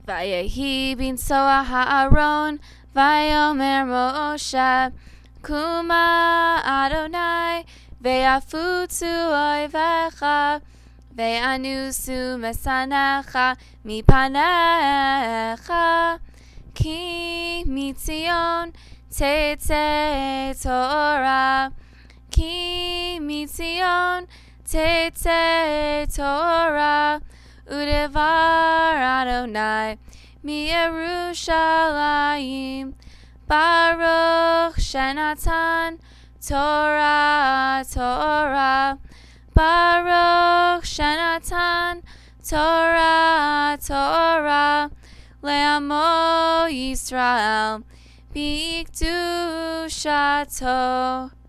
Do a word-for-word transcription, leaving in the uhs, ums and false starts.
Vayehi bin soa ha'aron, vayomer Moshe, Kuma Adonai, ve'afutu oivecha, ve'anusu mesanecha mipanecha, ki mitzion tete Torah, ki mitzion tete Torah, udevar Adonai mi Yerushalayim, Baruch Shenatan Torah Torah, Baruch Shenatan Torah Torah, Le'amo Yisrael B'kedushato.